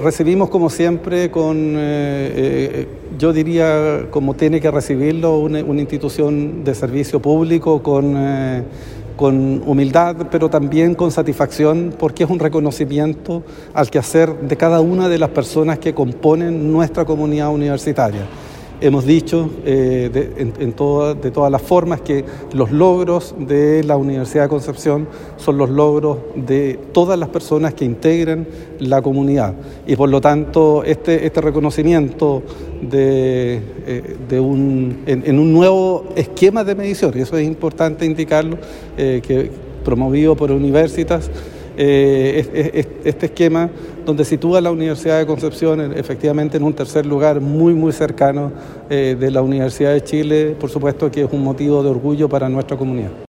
Recibimos como siempre yo diría como tiene que recibirlo una institución de servicio público con humildad, pero también con satisfacción, porque es un reconocimiento al quehacer de cada una de las personas que componen nuestra comunidad universitaria. Hemos dicho de todas las formas que los logros de la Universidad de Concepción son los logros de todas las personas que integran la comunidad y por lo tanto este reconocimiento en un nuevo esquema de medición, y eso es importante indicarlo, que promovido por Universitas, este esquema donde sitúa a la Universidad de Concepción efectivamente en un tercer lugar muy cercano de la Universidad de Chile, por supuesto que es un motivo de orgullo para nuestra comunidad.